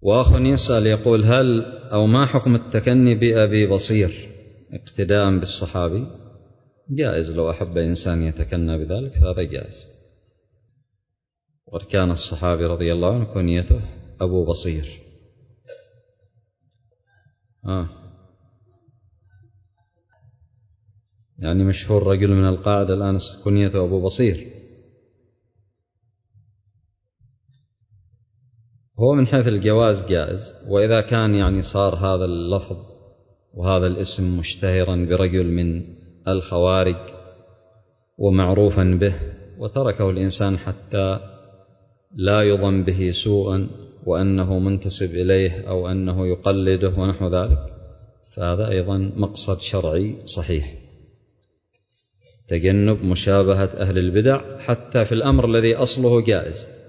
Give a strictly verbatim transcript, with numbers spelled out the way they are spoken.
وأخ يسأل يقول: هل أو ما حكم التكني بأبي بصير اقتداء بالصحابي؟ جائز، لو أحب إنسان يتكنى بذلك فهذا جائز. وقد كان الصحابي رضي الله عنه كنيته أبو بصير. آه. يعني مشهور رجل من القاعدة الآن كنيته أبو بصير. هو من حيث الجواز جائز، وإذا كان يعني صار هذا اللفظ وهذا الاسم مشتهرا برجل من الخوارج ومعروفا به، وتركه الإنسان حتى لا يظن به سوءا وأنه منتسب إليه أو أنه يقلده ونحو ذلك، فهذا أيضا مقصد شرعي صحيح، تجنب مشابهة أهل البدع حتى في الأمر الذي أصله جائز.